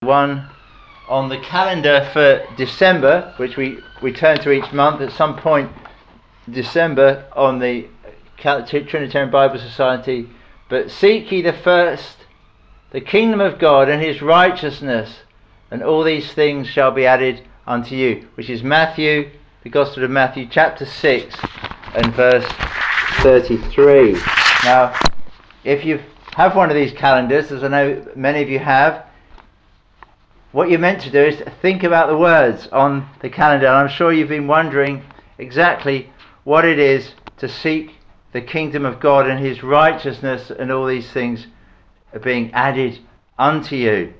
one on the calendar for December, which we turn to each month at some point in December on the Trinitarian Bible Society. But seek ye first the kingdom of God and his righteousness, and all these things shall be added unto you, which is Matthew, the Gospel of Matthew, chapter 6 and verse 33. Now, if you have one of these calendars, as I know many of you have, what you're meant to do is think about the words on the calendar. And I'm sure you've been wondering exactly what it is to seek the kingdom of God and his righteousness, and all these things are being added unto you.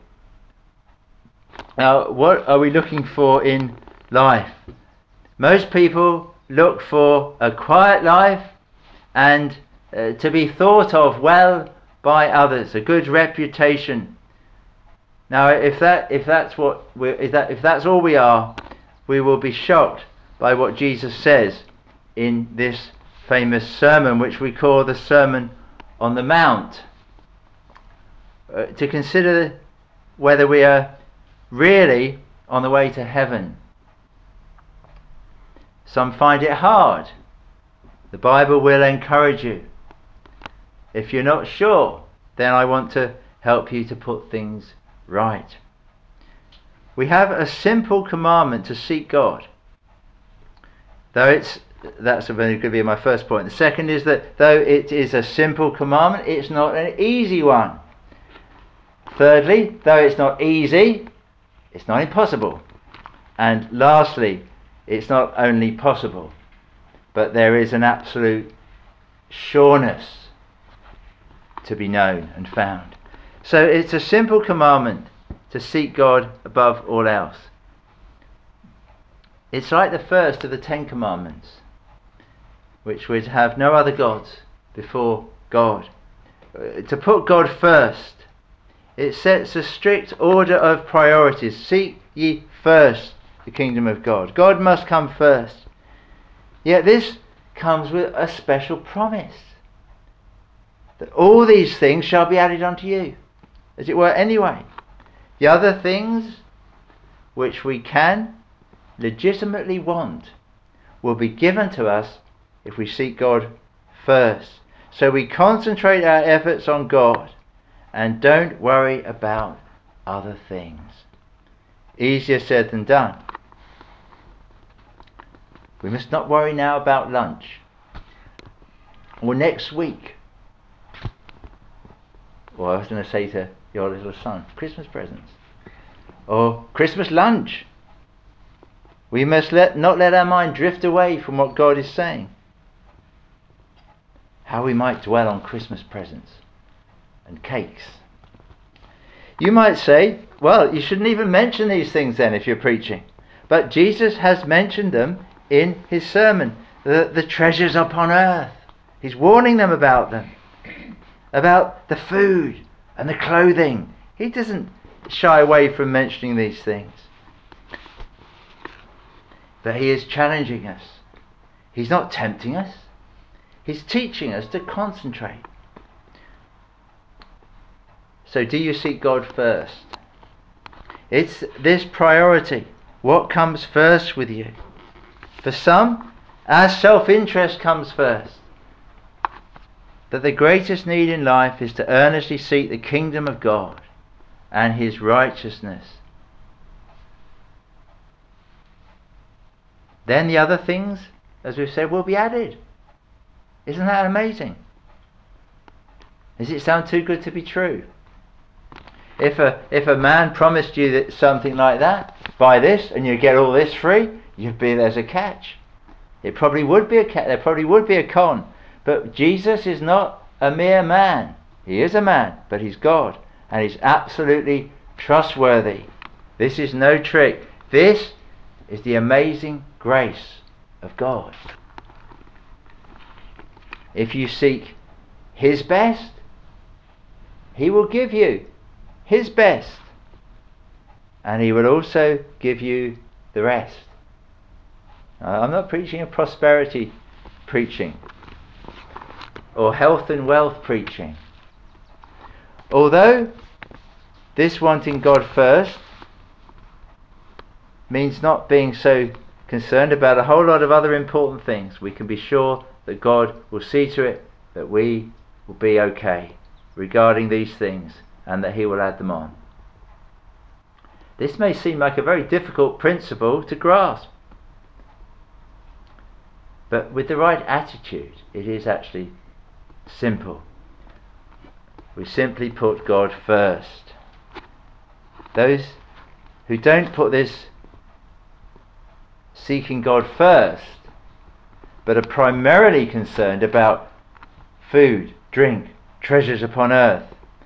Now, what are we looking for in life? Most people look for a quiet life and to be thought of well by others, a good reputation. Now, if that's all we are, we will be shocked by what Jesus says in this famous sermon, which we call the Sermon on the Mount. To consider whether we are really on the way to heaven. Some find it hard. The Bible will encourage you. If you're not sure, then I want to help you to put things right. We have a simple commandment to seek God. That's going to be my first point. The second is that though it is a simple commandment, it's not an easy one. Thirdly, though it's not easy, it's not impossible. And lastly, it's not only possible, but there is an absolute sureness to be known and found. So it's a simple commandment to seek God above all else. It's like the first of the 10 commandments, which would have no other gods before God. To put God first, it sets a strict order of priorities. Seek ye first the kingdom of God. God must come first. Yet this comes with a special promise, that all these things shall be added unto you, as it were anyway. The other things which we can legitimately want will be given to us if we seek God first. So we concentrate our efforts on God and don't worry about other things. Easier said than done. We must not worry now about lunch, or next week, or I was going to say to your little son, Christmas presents, or Christmas lunch. We must not let our mind drift away from what God is saying. How we might dwell on Christmas presents and cakes. You might say, well, you shouldn't even mention these things then if you're preaching. But Jesus has mentioned them in his sermon. The treasures upon earth. He's warning them about them. About the food and the clothing. He doesn't shy away from mentioning these things. But he is challenging us. He's not tempting us. He's teaching us to concentrate. So do you seek God first? It's this priority. What comes first with you? For some, our self-interest comes first. That the greatest need in life is to earnestly seek the kingdom of God and his righteousness. Then the other things, as we've said, will be added. Isn't that amazing? Does it sound too good to be true? If a man promised you that something like that, buy this and you get all this free, there's a catch. It probably would be a catch. There probably would be a con. But Jesus is not a mere man. He is a man, but he's God, and he's absolutely trustworthy. This is no trick. This is the amazing grace of God. If you seek his best, he will give you his best, and he will also give you the rest. I'm not preaching a prosperity preaching or health and wealth preaching, although This wanting God first means not being so concerned about a whole lot of other important things. We can be sure that God will see to it that we will be okay regarding these things, and that He will add them on. This may seem like a very difficult principle to grasp, but with the right attitude, it is actually simple. We simply put God first. Those who don't put this seeking God first, but are primarily concerned about food, drink, treasures upon earth,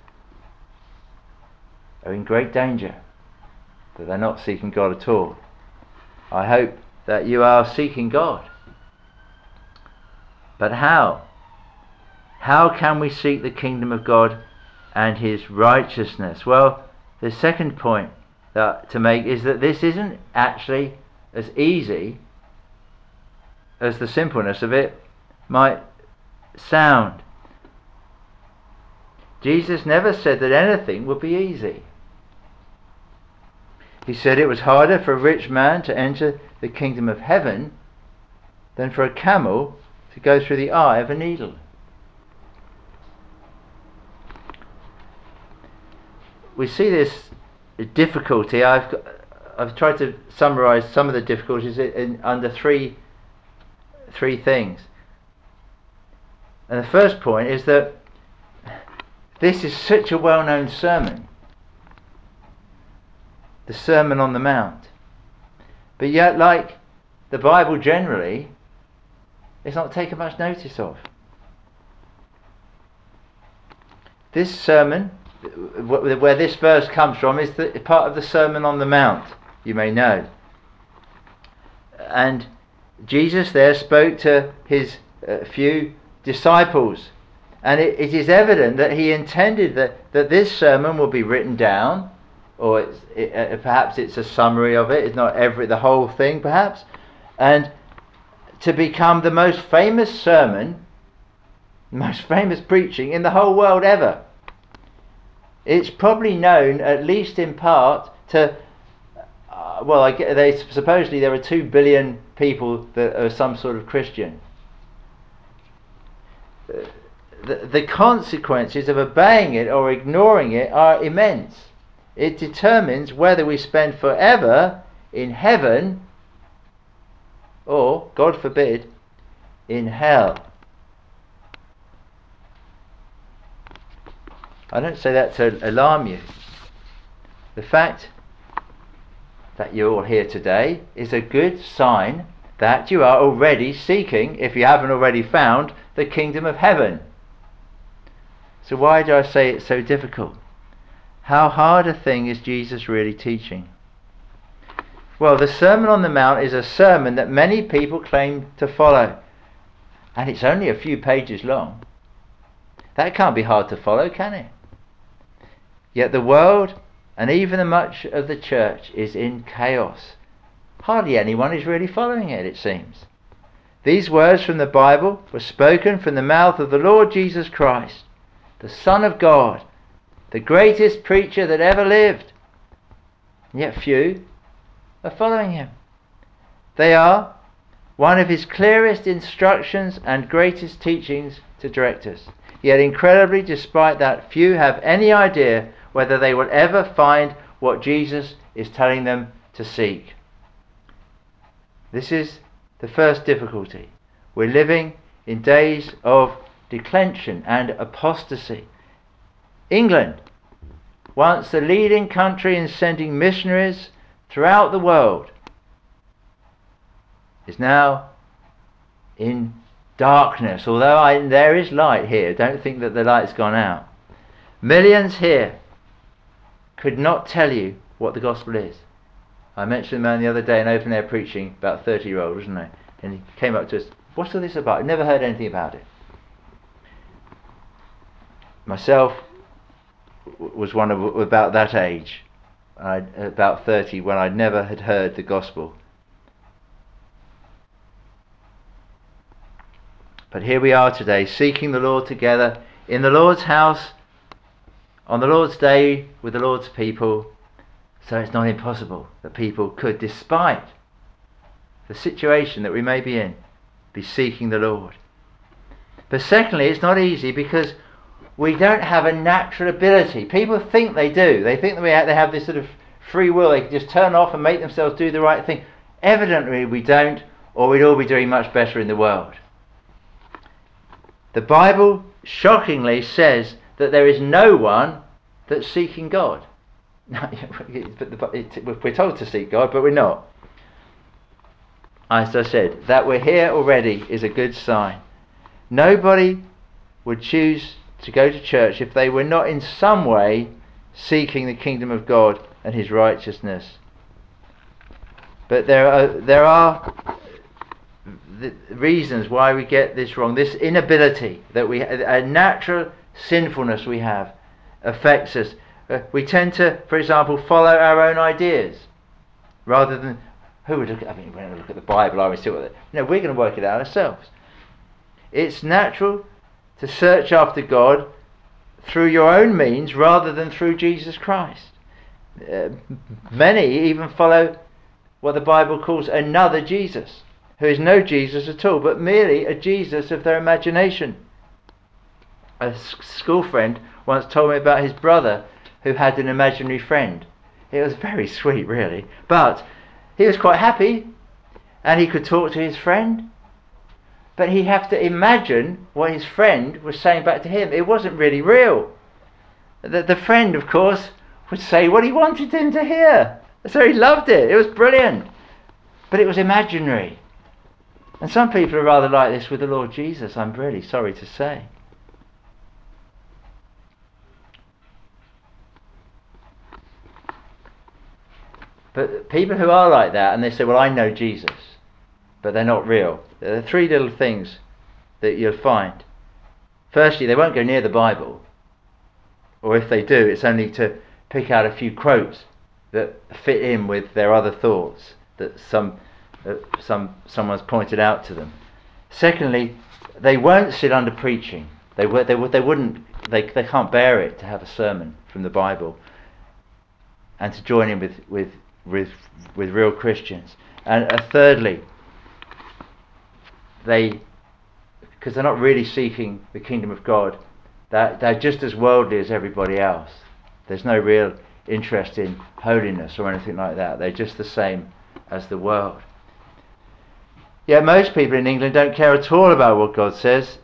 are in great danger, that they're not seeking God at all. I hope that you are seeking God. But how? How can we seek the kingdom of God and His righteousness? Well, the second point to make is that this isn't actually as easy as the simpleness of it might sound. Jesus never said that anything would be easy. He said it was harder for a rich man to enter the kingdom of heaven than for a camel to go through the eye of a needle. We see this difficulty. I've tried to summarize some of the difficulties under three things. And the first point is that this is such a well-known sermon, the Sermon on the Mount. But yet, like the Bible generally, it's not taken much notice of. This sermon, where this verse comes from, is part of the Sermon on the Mount, you may know. And Jesus there spoke to his few disciples, and it is evident that he intended that this sermon will be written down, or perhaps it's a summary of it. It's not the whole thing, perhaps, and to become the most famous sermon, most famous preaching in the whole world ever. It's probably known, at least in part, to supposedly there are 2 billion people that are some sort of Christian. The consequences of obeying it or ignoring it are immense. It determines whether we spend forever in heaven or, God forbid, in hell. I don't say that to alarm you. The fact that you're all here today is a good sign that you are already seeking, if you haven't already found, the kingdom of heaven. So why do I say it's so difficult? How hard a thing is Jesus really teaching? Well, the Sermon on the Mount is a sermon that many people claim to follow, and it's only a few pages long. That can't be hard to follow, can it? Yet the world, and even much of the church, is in chaos. Hardly anyone is really following it, it seems. These words from the Bible were spoken from the mouth of the Lord Jesus Christ, the Son of God, the greatest preacher that ever lived. And yet few are following him. They are one of his clearest instructions and greatest teachings to direct us. Yet incredibly, despite that, few have any idea whether they will ever find what Jesus is telling them to seek. This is the first difficulty. We're living in days of declension and apostasy. England, once the leading country in sending missionaries throughout the world, is now in darkness. Although there is light here, don't think that the light's gone out. Millions here could not tell you what the gospel is. I mentioned a man the other day in open air preaching, about 30-year-old, wasn't I? And he came up to us, what's all this about? I've never heard anything about it. Myself was one of about that age, about 30, when I never had heard the gospel. But here we are today, seeking the Lord together in the Lord's house on the Lord's day with the Lord's people, so it's not impossible that people could, despite the situation that we may be in, be seeking the Lord. But secondly, it's not easy because we don't have a natural ability. People think they do. They think that they have this sort of free will. They can just turn off and make themselves do the right thing. Evidently we don't, or we'd all be doing much better in the world. The Bible shockingly says that there is no one that's seeking God. We're told to seek God, but we're not. As I said, that we're here already is a good sign. Nobody would choose to go to church if they were not in some way seeking the kingdom of God and his righteousness. But there are the reasons why we get this wrong. This inability that a natural sinfulness we have affects us. We tend to, for example, follow our own ideas rather than who would look at. I mean, we're going to look at the Bible. I would see what we're going to work it out ourselves. It's natural to search after God through your own means rather than through Jesus Christ. Many even follow what the Bible calls another Jesus, who is no Jesus at all, but merely a Jesus of their imagination. A school friend once told me about his brother who had an imaginary friend. It was very sweet, really, but he was quite happy and he could talk to his friend, but he'd have to imagine what his friend was saying back to him. It wasn't really real. The friend, of course, would say what he wanted him to hear. So he loved it. It was brilliant. But it was imaginary. And some people are rather like this with the Lord Jesus, I'm really sorry to say. But people who are like that, and they say, well, I know Jesus, but they're not real. There are three little things that you'll find. Firstly, they won't go near the Bible. Or if they do, it's only to pick out a few quotes that fit in with their other thoughts that someone's pointed out to them. Secondly, they won't sit under preaching. They can't bear it to have a sermon from the Bible and to join in with real Christians. And thirdly, because they're not really seeking the kingdom of God, they're just as worldly as everybody else. There's no real interest in holiness or anything like that. They're just the same as the world. Yet most people in England don't care at all about what God says.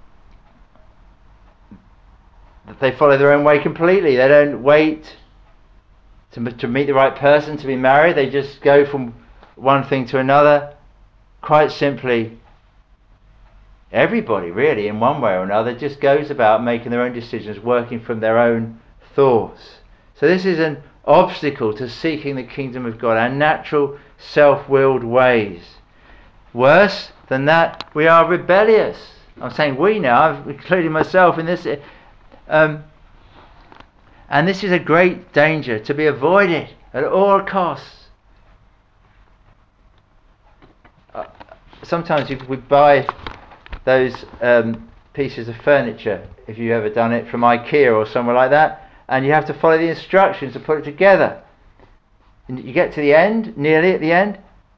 They follow their own way completely. They don't wait to meet the right person to be married. They just go from one thing to another. Quite simply, everybody really, in one way or another, just goes about making their own decisions, working from their own thoughts. So this is an obstacle to seeking the kingdom of God, our natural self-willed ways. Worse than that, we are rebellious. I'm saying we now, I'm including myself in this. And this is a great danger to be avoided at all costs. Sometimes we buy those pieces of furniture, if you've ever done it, from IKEA or somewhere like that, and you have to follow the instructions to put it together. And you get to the end, nearly at the end,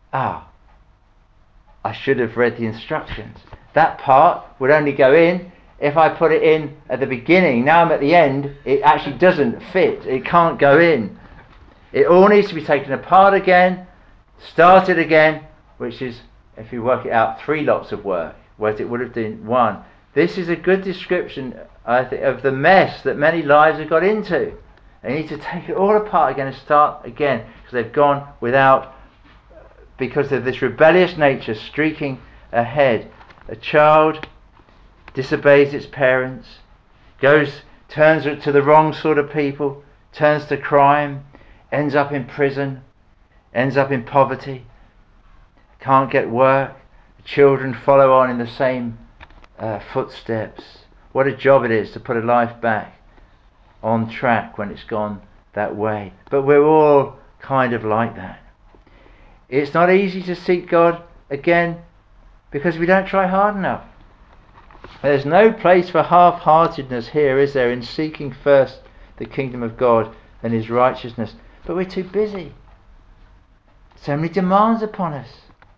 I should have read the instructions. That part would only go in if I put it in at the beginning. Now I'm at the end, it actually doesn't fit. It can't go in. It all needs to be taken apart again, started again, which is, if you work it out, 3 lots of work, whereas it would have been 1. This is a good description, I think, of the mess that many lives have got into. They need to take it all apart again and start again, because they've gone because of this rebellious nature streaking ahead. A child disobeys its parents, turns to the wrong sort of people, turns to crime, ends up in prison, ends up in poverty, can't get work. The children follow on in the same footsteps. What a job it is to put a life back on track when it's gone that way. But we're all kind of like that. It's not easy to seek God again because we don't try hard enough. There's no place for half-heartedness here, is there, in seeking first the kingdom of God and his righteousness. But we're too busy. So many demands upon us.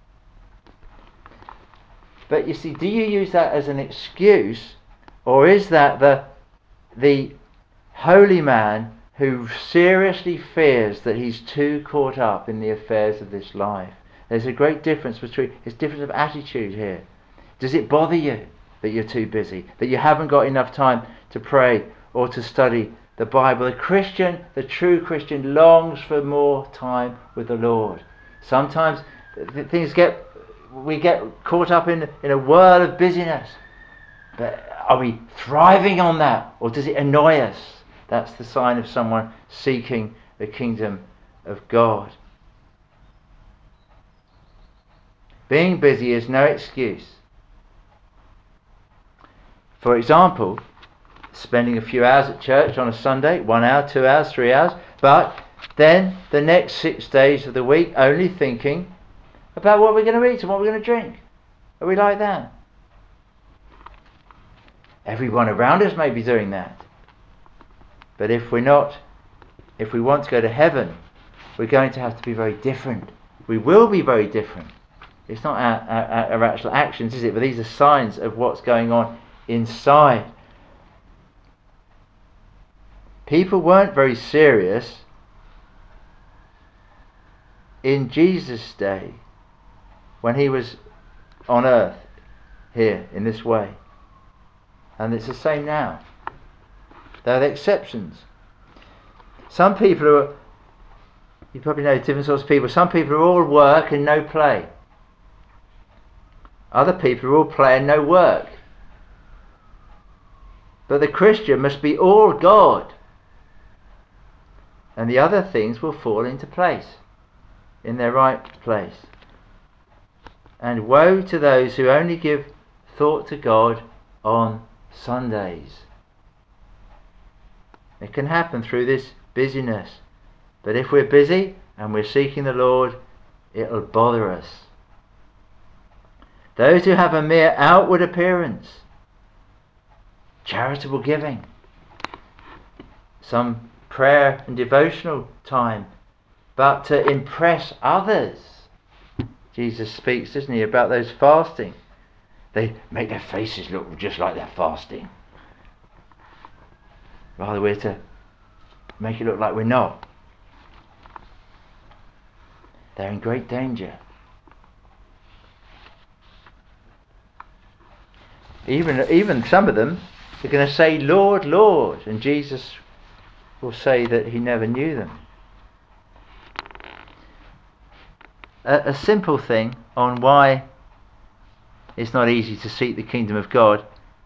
But you see, do you use that as an excuse, or is that the holy man who seriously fears that he's too caught up in the affairs of this life? There's a great difference between, it's difference of attitude here. Does it bother you that you're too busy, that you haven't got enough time to pray or to study the Bible? The Christian, the true Christian, longs for more time with the Lord. Sometimes we get caught up in a whirl of busyness. But are we thriving on that, or does it annoy us? That's the sign of someone seeking the kingdom of God. Being busy is no excuse. For example, spending a few hours at church on a Sunday, 1 hour, 2 hours, 3 hours, but then the next 6 days of the week only thinking about what we're going to eat and what we're going to drink. Are we like that? Everyone around us may be doing that. But if we want to go to heaven, we're going to have to be very different. We will be very different. It's not our actual actions, is it? But these are signs of what's going on inside. People weren't very serious in Jesus' day when he was on earth here in this way. And it's the same now. There are the exceptions. Some people you probably know different sorts of people. Some people are all work and no play. Other people are all play and no work. But the Christian must be all God. And the other things will fall into place, in their right place. And woe to those who only give thought to God on Sundays. It can happen through this busyness. But if we're busy and we're seeking the Lord, it'll bother us. Those who have a mere outward appearance, charitable giving, some prayer and devotional time, but to impress others. Jesus speaks, doesn't he, about those fasting. They make their faces look just like they're fasting. Rather, we're to make it look like we're not. They're in great danger. Even some of them are going to say, Lord, Lord, and Jesus will say that he never knew them. A simple thing on why it's not easy to seek the kingdom of God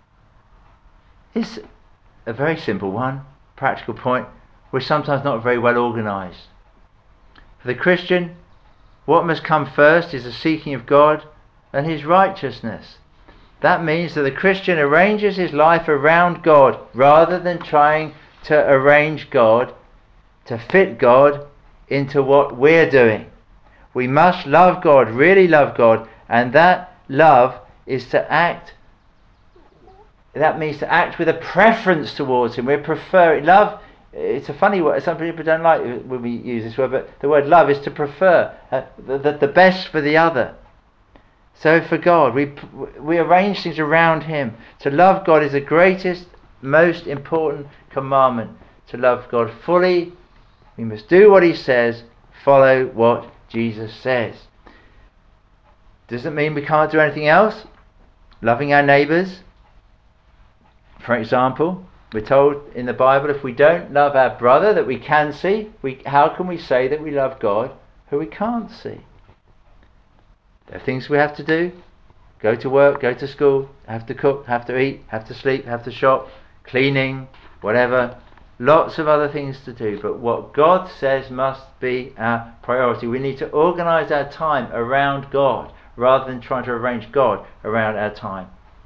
is a very simple one, practical point. We're sometimes not very well organised. For the Christian, what must come first is the seeking of God and his righteousness. That means that the Christian arranges his life around God rather than trying to arrange God, to fit God into what we're doing. We must love God, really love God, and that love is to act. That means to act with a preference towards him. We prefer it. Love, it's a funny word. Some people don't like when we use this word, but the word love is to prefer the best for the other. So for God, we arrange things around him. To love God is the greatest, most important commandment. To love God fully, we must do what he says, follow what Jesus says. Doesn't mean we can't do anything else. Loving our neighbours. For example, we're told in the Bible, if we don't love our brother that we can see, how can we say that we love God who we can't see? There are things we have to do. Go to work, go to school, have to cook, have to eat, have to sleep, have to shop, cleaning, whatever. Lots of other things to do. But what God says must be our priority. We need to organise our time around God rather than trying to arrange God around our time.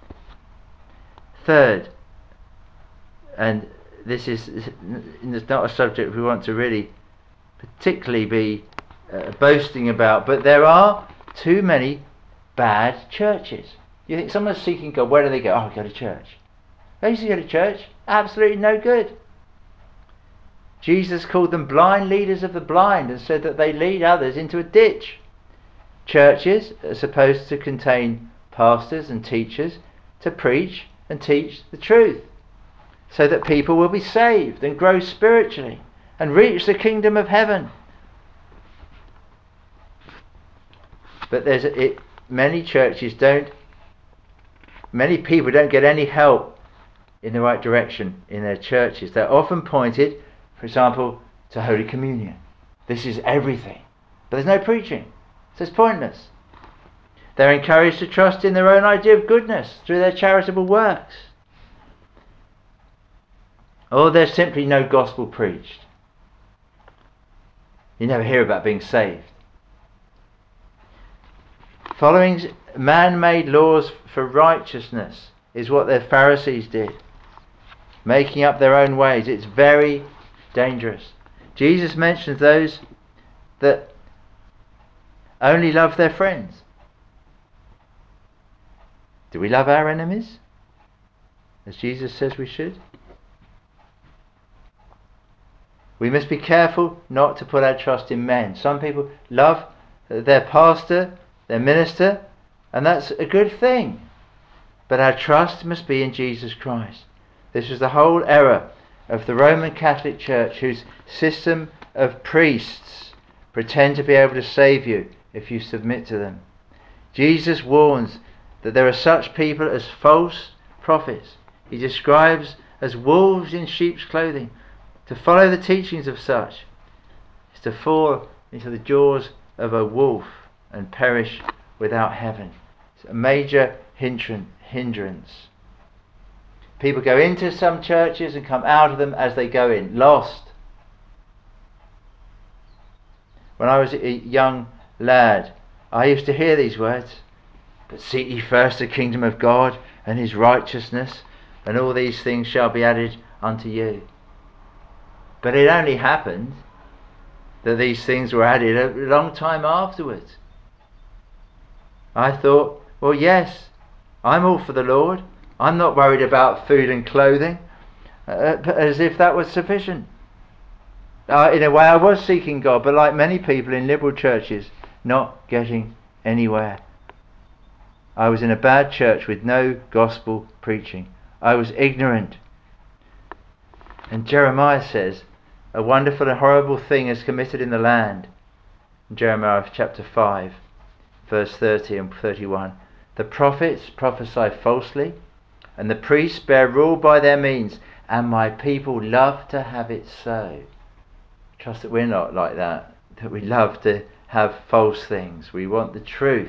Third, and this is not a subject we want to really particularly be boasting about, but there are too many bad churches. You think someone's seeking God, where do they go? Oh, go to church. They used to go to church. Absolutely no good. Jesus called them blind leaders of the blind and said that they lead others into a ditch. Churches are supposed to contain pastors and teachers to preach and teach the truth, so that people will be saved and grow spiritually and reach the kingdom of heaven. But many people don't get any help in the right direction in their churches. They're often pointed, for example, to Holy Communion. This is everything. But there's no preaching, so it's pointless. They're encouraged to trust in their own idea of goodness through their charitable works. Or there's simply no gospel preached. You never hear about being saved. Following man-made laws for righteousness is what the Pharisees did. Making up their own ways. It's very dangerous. Jesus mentions those that only love their friends. Do we love our enemies, as Jesus says we should? We must be careful not to put our trust in men. Some people love their pastor, their minister, and that's a good thing. But our trust must be in Jesus Christ. This was the whole error of the Roman Catholic Church, whose system of priests pretend to be able to save you if you submit to them. Jesus warns that there are such people as false prophets. He describes as wolves in sheep's clothing. To follow the teachings of such is to fall into the jaws of a wolf and perish without heaven. It's a major hindrance. People go into some churches and come out of them as they go in, lost. When I was a young lad, I used to hear these words, "But seek ye first the kingdom of God and his righteousness, and all these things shall be added unto you." But it only happened that these things were added a long time afterwards. I thought, well, yes, I'm all for the Lord. I'm not worried about food and clothing, as if that was sufficient. In a way, I was seeking God, but like many people in liberal churches, not getting anywhere. I was in a bad church with no gospel preaching. I was ignorant. And Jeremiah says, a wonderful and horrible thing is committed in the land. In Jeremiah chapter 5, verse 30 and 31. The prophets prophesy falsely, and the priests bear rule by their means, and my people love to have it so. Trust that we're not like that we love to have false things. We want the truth.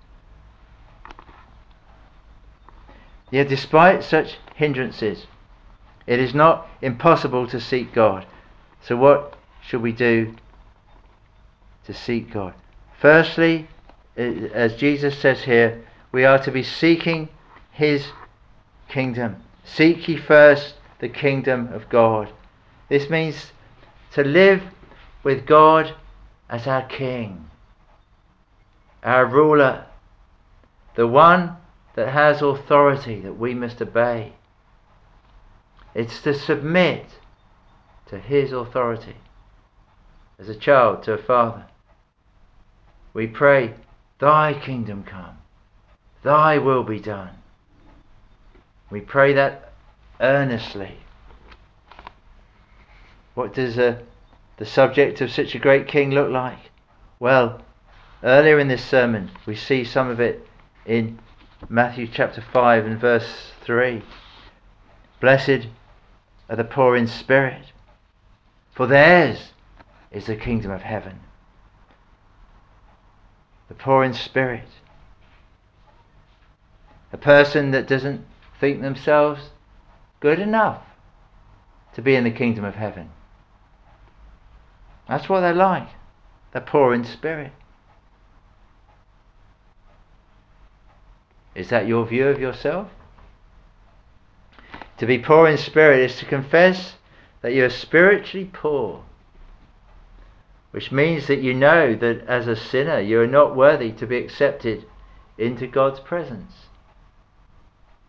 Yet despite such hindrances, it is not impossible to seek God. So what should we do to seek God? Firstly, as Jesus says here, we are to be seeking his kingdom. Seek ye first the kingdom of God. This means to live with God as our king, our ruler, the one that has authority that we must obey. It's to submit to his authority as a child to a father. We pray, thy kingdom come, thy will be done. We pray that earnestly. What does the subject of such a great king look like? Well, earlier in this sermon we see some of it in Matthew chapter 5 and verse 3. Blessed are the poor in spirit, for theirs is the kingdom of heaven. The poor in spirit. A person that doesn't think themselves good enough to be in the kingdom of heaven. That's what they're like. They're poor in spirit. Is that your view of yourself? To be poor in spirit is to confess that you are spiritually poor, which means that you know that as a sinner you are not worthy to be accepted into God's presence.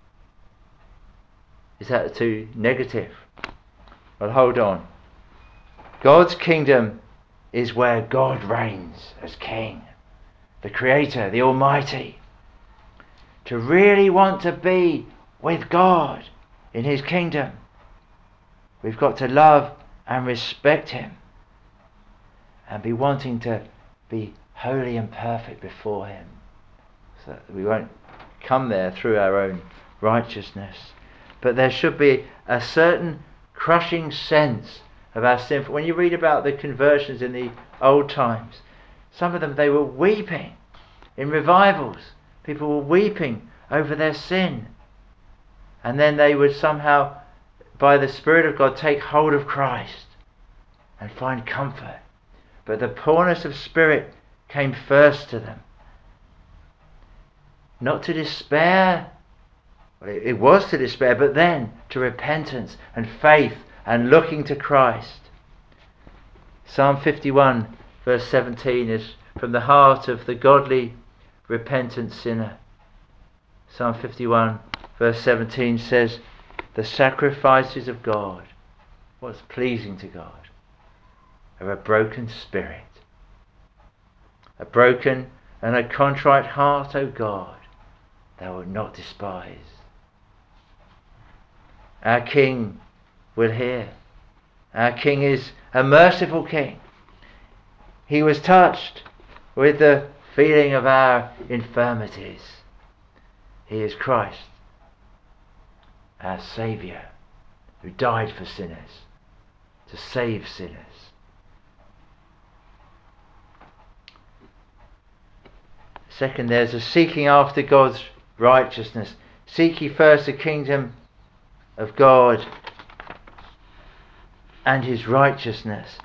Is that too negative? Well, hold on. God's kingdom is where God reigns as King, the Creator, the Almighty. To really want to be with God in His kingdom, we've got to love and respect Him and be wanting to be holy and perfect before Him, so that we won't come there through our own righteousness. But there should be a certain crushing sense of our sin. When you read about the conversions in the old times, some of them, they were weeping in revivals. People were weeping over their sin, and then they would somehow, by the Spirit of God, take hold of Christ and find comfort. But the poorness of spirit came first to them. Not to despair, well, it was to despair, but then to repentance and faith and looking to Christ. Psalm 51 verse 17 is from the heart of the godly, repentant sinner. Psalm 51 verse 17 says, "The sacrifices of God," what's pleasing to God, "are a broken spirit. A broken and a contrite heart, O God, thou wilt not despise." Our King will hear. Our King is a merciful King. He was touched with the feeling of our infirmities. He is Christ, our Saviour, who died for sinners, to save sinners. Second, there's a seeking after God's righteousness. Seek ye first the kingdom of God and His righteousness.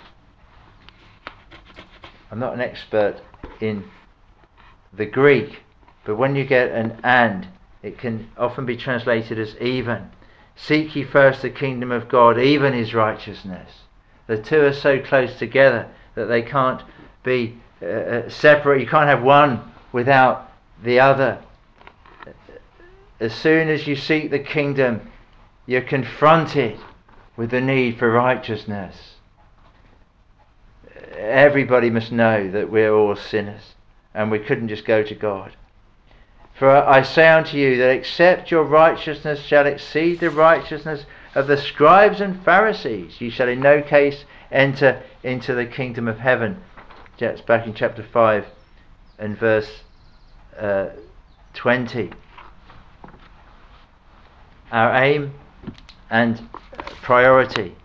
I'm not an expert in the Greek, but when you get an "and," it can often be translated as "even." Seek ye first the kingdom of God, even His righteousness. The two are so close together that they can't be separate. You can't have one without the other. As soon as you seek the kingdom, you're confronted with the need for righteousness. Everybody must know that we're all sinners and we couldn't just go to God. "For I say unto you that except your righteousness shall exceed the righteousness of the scribes and Pharisees, you shall in no case enter into the kingdom of heaven." That's back in chapter 5 and verse 20. Our aim and priority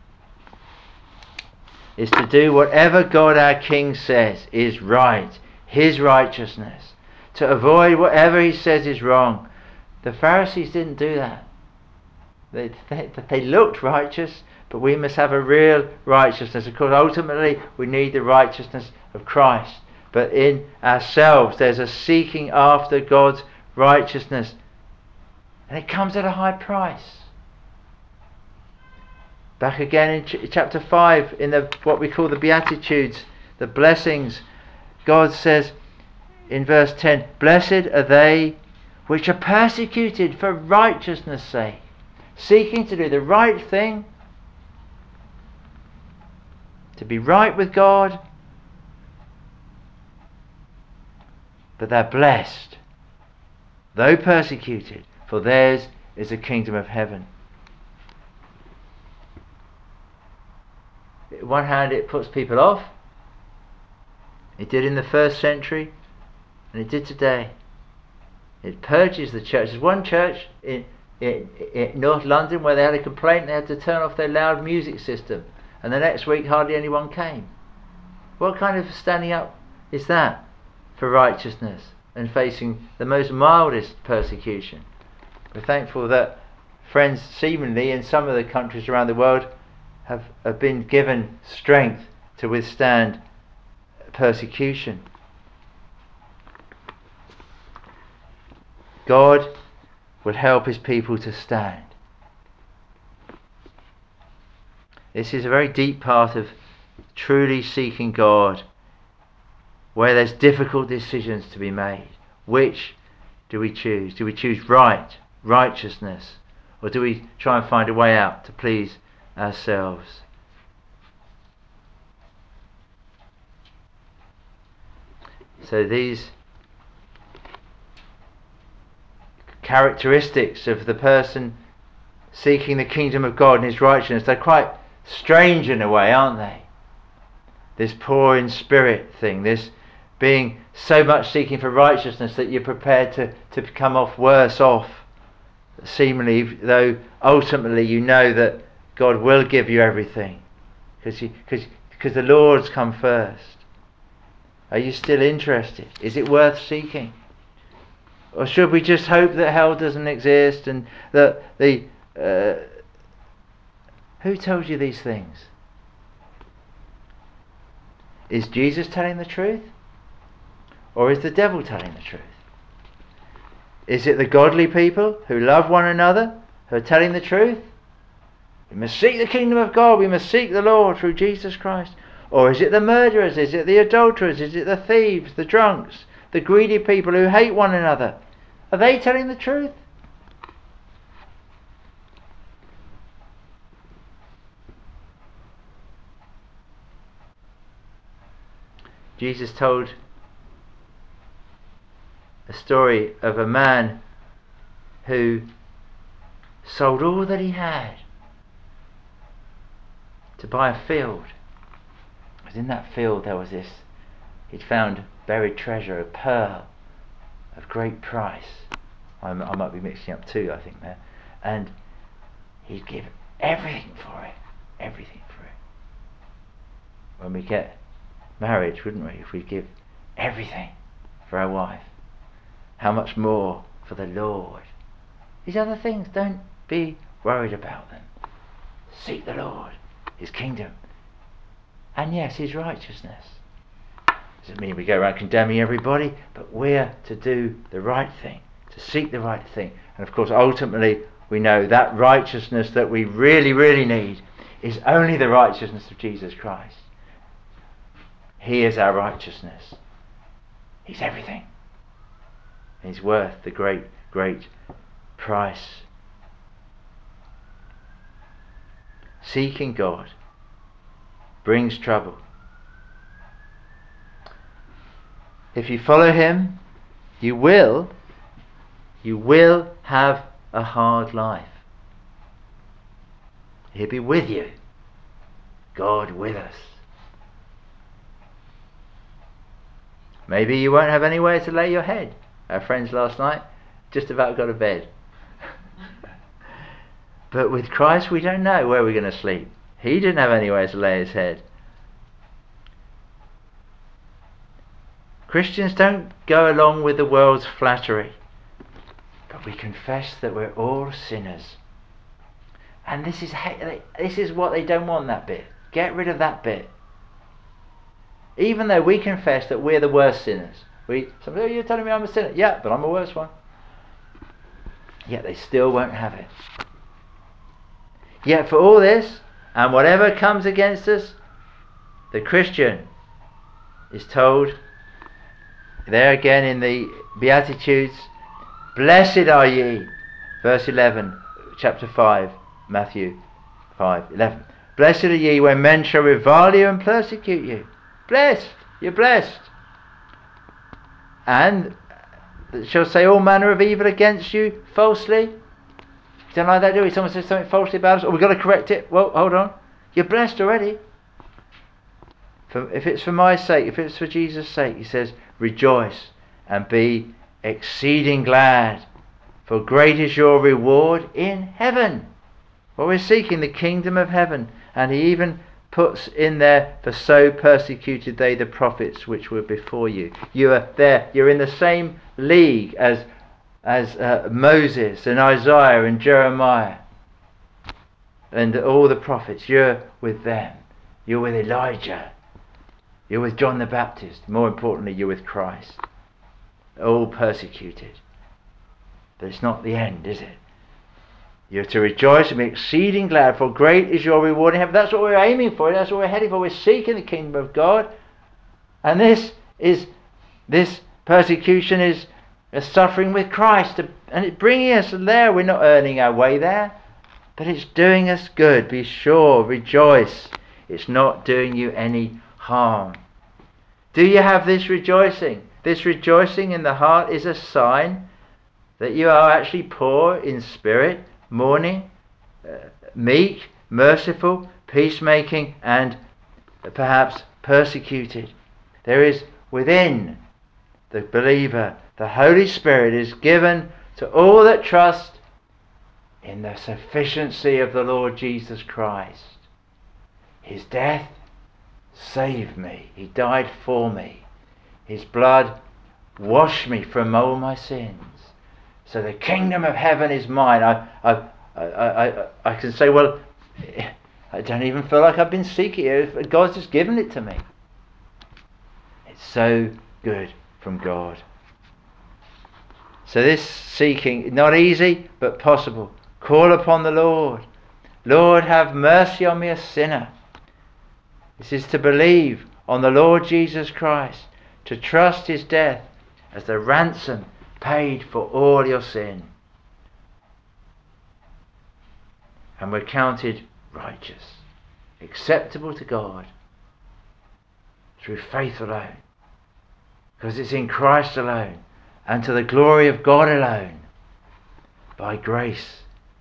is to do whatever God our King says is right, His righteousness, to avoid whatever He says is wrong. The Pharisees didn't do that. They looked righteous, but we must have a real righteousness. Of course, ultimately we need the righteousness of Christ, but in ourselves there's a seeking after God's righteousness, and it comes at a high price. Back again in chapter 5, in what we call the Beatitudes, the blessings, God says in verse 10, "Blessed are they which are persecuted for righteousness' sake," seeking to do the right thing, to be right with God, but they're blessed, though persecuted, for theirs is the kingdom of heaven. On one hand, it puts people off. It did in the first century, and it did today. It purges the church. There's one church in North London where they had a complaint. They had to turn off their loud music system, and the next week hardly anyone came. What kind of standing up is that for righteousness and facing the most mildest persecution? We're thankful that friends seemingly in some of the countries around the world have been given strength to withstand persecution. God will help His people to stand. This is a very deep part of truly seeking God, where there's difficult decisions to be made. Which do we choose? Do we choose righteousness, or do we try and find a way out to please ourselves? So these characteristics of the person seeking the kingdom of God and his righteousness, they're quite strange in a way, aren't they? This poor in spirit thing, this being so much seeking for righteousness that you're prepared to come off worse off, seemingly, though ultimately you know that God will give you everything because the Lord's come first. Are you still interested? Is it worth seeking? Or should we just hope that hell doesn't exist and that who tells you these things? Is Jesus telling the truth? Or is the devil telling the truth? Is it the godly people who love one another who are telling the truth? We must seek the kingdom of God. We must seek the Lord through Jesus Christ. Or is it the murderers? Is it the adulterers? Is it the thieves, the drunks, the greedy people who hate one another? Are they telling the truth? Jesus told a story of a man who sold all that he had to buy a field. Because in that field there was this, he'd found buried treasure, a pearl of great price. I might be mixing up two, I think there. And he'd give everything for it. Everything for it. When we get married, wouldn't we? If we give everything for our wife, how much more for the Lord? These other things, don't be worried about them. Seek the Lord, his kingdom, and yes, his righteousness. Doesn't mean we go around condemning everybody, but we're to do the right thing, to seek the right thing. And of course, ultimately, we know that righteousness that we really, really need is only the righteousness of Jesus Christ. He is our righteousness. He's everything. And he's worth the great, great price. Seeking God brings trouble. If you follow him, you will have a hard life. He'll be with you. God with us. Maybe you won't have anywhere to lay your head. Our friends last night just about got a bed. But with Christ we don't know where we're going to sleep. He didn't have anywhere to lay his head. Christians don't go along with the world's flattery, but we confess that we're all sinners. And this is what they don't want, that bit. Get rid of that bit. Even though we confess that we're the worst sinners. Somebody, oh, you're telling me I'm a sinner. Yeah, but I'm a worse one. Yet they still won't have it. Yet for all this, and whatever comes against us, the Christian is told, there again in the Beatitudes, blessed are ye, verse 11, chapter 5, Matthew 5:11. Blessed are ye when men shall revile you and persecute you. Blessed, you're blessed. And shall say all manner of evil against you falsely. Don't like that, do we? Someone says something falsely about us, or we've got to correct it. Well, hold on. You're blessed already. If it's for my sake, if it's for Jesus' sake, he says, rejoice and be exceeding glad, for great is your reward in heaven. Well, we're seeking the kingdom of heaven, and he even puts in there, for so persecuted they the prophets which were before you. You are there. You're in the same league as Moses and Isaiah and Jeremiah and all the prophets. You're with them. You're with Elijah. You're with John the Baptist. More importantly, you're with Christ. All persecuted. But it's not the end, is it? You're to rejoice and be exceeding glad, for great is your reward in heaven. That's what we're aiming for. That's what we're heading for. We're seeking the kingdom of God. And this persecution is a suffering with Christ. And it's bringing us there. We're not earning our way there. But it's doing us good. Be sure, rejoice. It's not doing you any harm. Do you have this rejoicing? This rejoicing in the heart is a sign that you are actually poor in spirit, mourning, meek, merciful, peacemaking, and perhaps persecuted. There is within the believer, the Holy Spirit is given to all that trust in the sufficiency of the Lord Jesus Christ. His death saved me. He died for me. His blood washed me from all my sins. So the kingdom of heaven is mine. I can say, well, I don't even feel like I've been seeking it. God's just given it to me. It's so good from God. So this seeking, not easy, but possible. Call upon the Lord. Lord, have mercy on me, a sinner. This is to believe on the Lord Jesus Christ, to trust his death as the ransom paid for all your sin. And we're counted righteous, acceptable to God through faith alone, because it's in Christ alone and to the glory of God alone, by grace.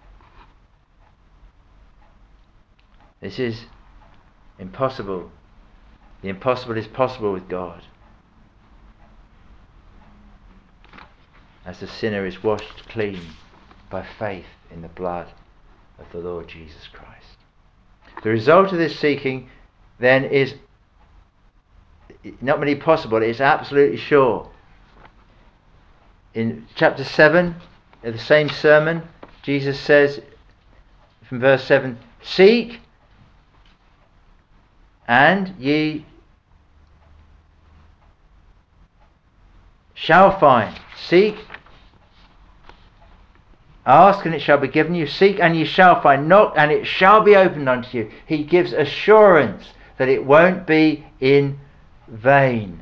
This is impossible. The impossible is possible with God, as the sinner is washed clean by faith in the blood of the Lord Jesus Christ. The result of this seeking then is not merely possible, it is absolutely sure. In chapter 7 of the same sermon, Jesus says from verse 7, seek and ye shall find. Seek, ask and it shall be given you. Seek and ye shall find. Knock and it shall be opened unto you. He gives assurance that it won't be in vain.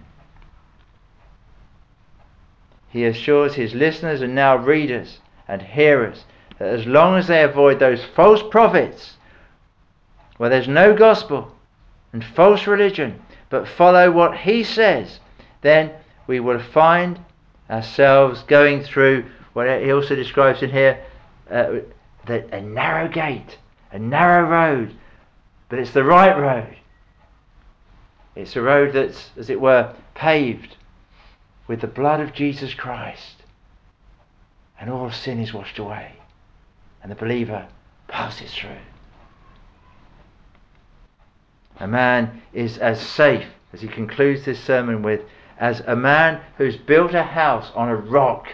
He assures his listeners and now readers and hearers that as long as they avoid those false prophets where there's no gospel and false religion, but follow what he says, then we will find ourselves going through what he also describes in here, a narrow gate, a narrow road, but it's the right road. It's a road that's, as it were, paved with the blood of Jesus Christ, and all sin is washed away, and the believer passes through. A man is as safe, as he concludes this sermon with, as a man who's built a house on a rock.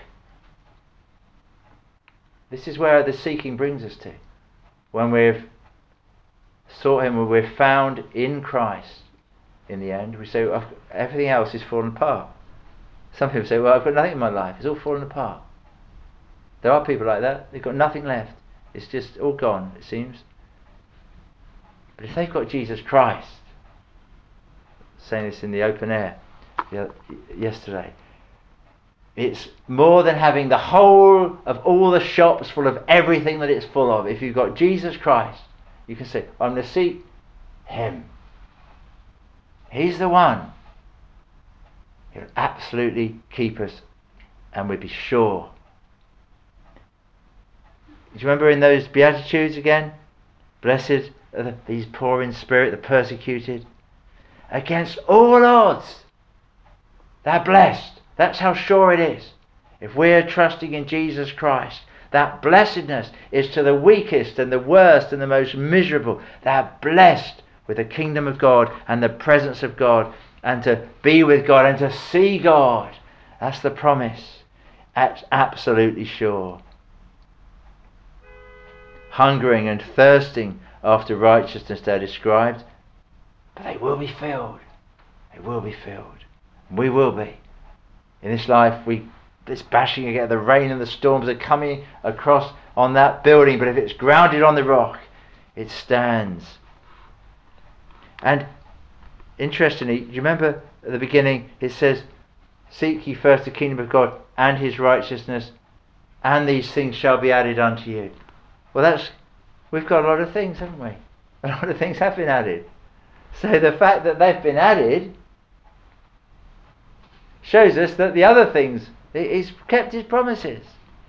This is where the seeking brings us to. When we've sought him, when we're found in Christ, in the end, we say, well, everything else is fallen apart. Some people say, well, I've got nothing in my life, it's all fallen apart. There are people like that, they've got nothing left. It's just all gone, it seems. But if they've got Jesus Christ, saying this in the open air yesterday, it's more than having the whole of all the shops full of everything that it's full of. If you've got Jesus Christ, you can say, I'm going to seek him. He's the one. He'll absolutely keep us, and we'll be sure. Do you remember in those Beatitudes again? Blessed are these poor in spirit, the persecuted. Against all odds, they're blessed. That's how sure it is. If we're trusting in Jesus Christ, that blessedness is to the weakest and the worst and the most miserable. They're blessed with the kingdom of God and the presence of God, and to be with God and to see God. That's the promise. That's absolutely sure. Hungering and thirsting after righteousness they're described, but they will be filled. They will be filled. We will be. In this life, this bashing again, the rain and the storms are coming across on that building, but if it's grounded on the rock, it stands. And interestingly, do you remember at the beginning it says, seek ye first the kingdom of God and his righteousness, and these things shall be added unto you. Well, we've got a lot of things, haven't we? A lot of things have been added. So the fact that they've been added shows us that the other things, He's kept His promises.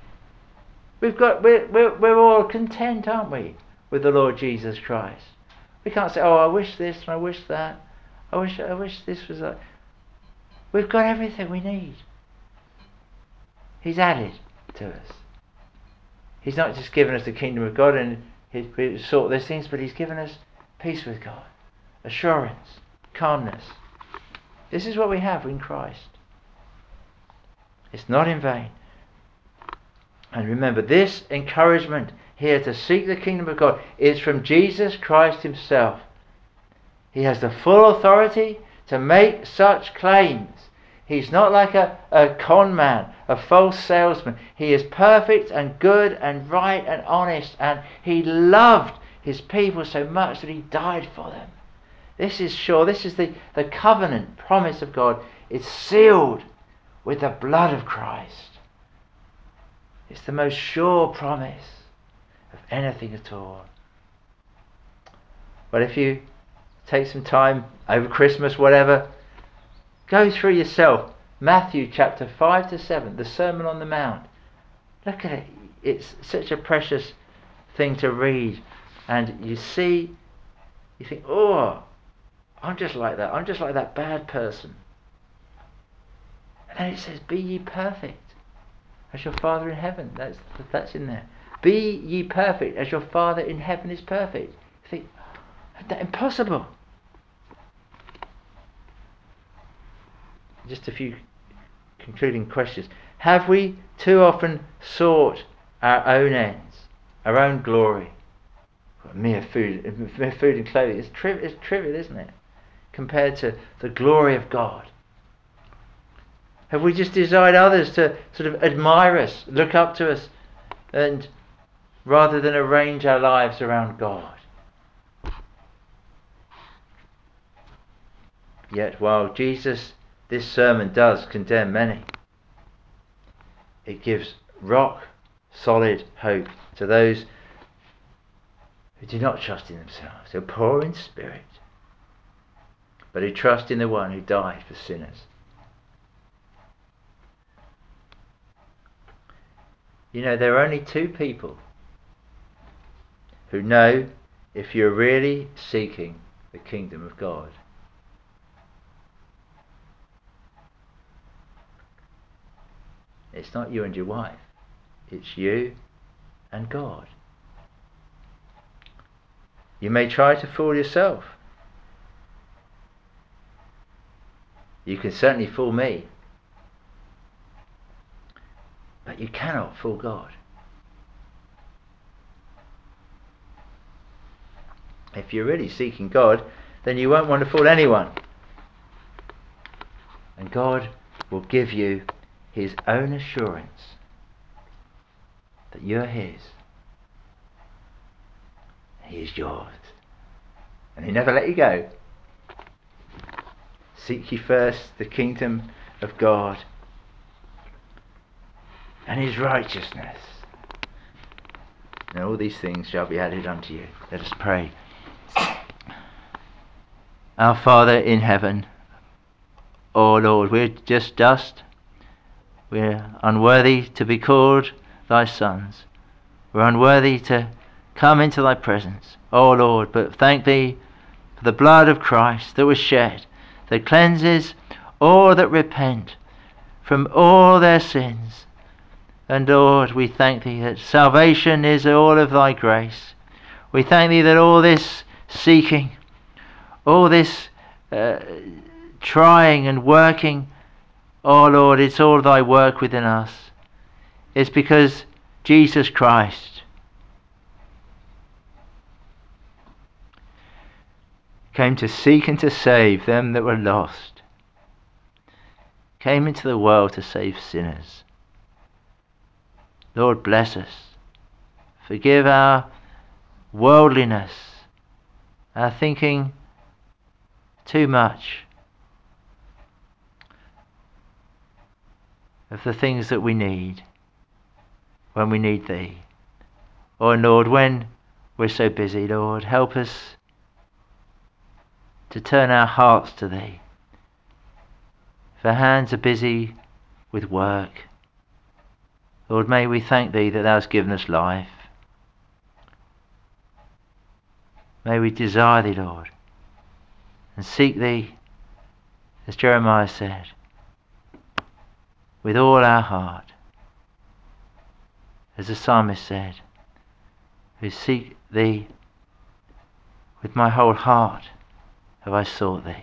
We're all content, aren't we, with the Lord Jesus Christ? We can't say, oh, I wish this and I wish that. I wish this was like. We've got everything we need. He's added to us. He's not just given us the kingdom of God and we sort those things, but He's given us peace with God, assurance, calmness. This is what we have in Christ. It's not in vain. And remember, this encouragement here to seek the kingdom of God is from Jesus Christ Himself. He has the full authority to make such claims. He's not like a con man, a false salesman. He is perfect and good and right and honest, and He loved His people so much that He died for them. This is sure. This is the covenant promise of God. It's sealed with the blood of Christ. It's the most sure promise of anything at all. But if you take some time over Christmas, whatever, go through yourself Matthew chapter 5 to 7, the Sermon on the Mount. Look at it. It's such a precious thing to read. And you see, you think, oh, I'm just like that. I'm just like that bad person. And then it says, be ye perfect as your Father in heaven. That's in there. Be ye perfect as your Father in heaven is perfect. You think, that's impossible. Just a few concluding questions. Have we too often sought our own ends, our own glory? Mere food and clothing. It's trivial, isn't it? Compared to the glory of God. Have we just desired others to sort of admire us, look up to us, and rather than arrange our lives around God? Yet while Jesus, this sermon does condemn many, it gives rock solid hope to those who do not trust in themselves, who are poor in spirit, but who trust in the one who died for sinners. You know, there are only two people who know if you're really seeking the kingdom of God. It's not you and your wife. It's you and God. You may try to fool yourself. You can certainly fool me. But you cannot fool God. If you're really seeking God, then you won't want to fool anyone. And God will give you His own assurance that you're His. He is yours. And He'll never let you go. Seek ye first the kingdom of God and His righteousness, and all these things shall be added unto you. Let us pray. Our Father in heaven, oh Lord, we're just dust. We're unworthy to be called Thy sons. We're unworthy to come into Thy presence, oh Lord, but thank Thee for the blood of Christ that was shed, that cleanses all that repent from all their sins. And Lord, we thank Thee that salvation is all of Thy grace. We thank Thee that all this seeking, all this trying and working, oh Lord, it's all Thy work within us. It's because Jesus Christ came to seek and to save them that were lost, came into the world to save sinners. Lord, bless us. Forgive our worldliness, our thinking too much of the things that we need when we need Thee. Oh Lord, when we're so busy, Lord, help us to turn our hearts to Thee. for hands are busy with work. Lord, may we thank Thee that Thou hast given us life. May we desire Thee, Lord, and seek Thee, as Jeremiah said, with all our heart. As the psalmist said, who seek Thee with my whole heart have I sought Thee.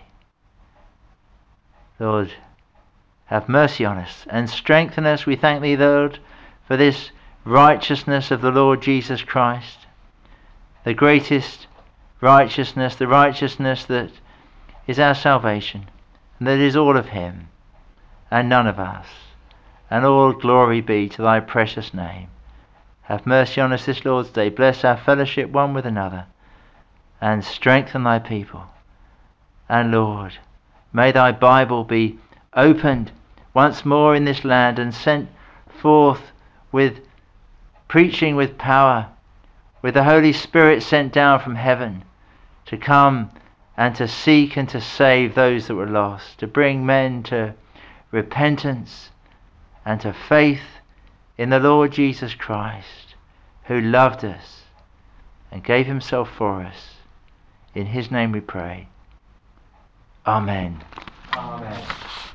Lord, have mercy on us and strengthen us. We thank Thee, Lord, for this righteousness of the Lord Jesus Christ, the greatest righteousness, the righteousness that is our salvation, and that is all of Him and none of us. And all glory be to Thy precious name. Have mercy on us this Lord's Day. Bless our fellowship one with another, and strengthen Thy people. And Lord, may Thy Bible be opened once more in this land and sent forth with preaching with power, with the Holy Spirit sent down from heaven to come and to seek and to save those that were lost, to bring men to repentance and to faith in the Lord Jesus Christ, who loved us and gave Himself for us. In His name we pray. Amen. Amen.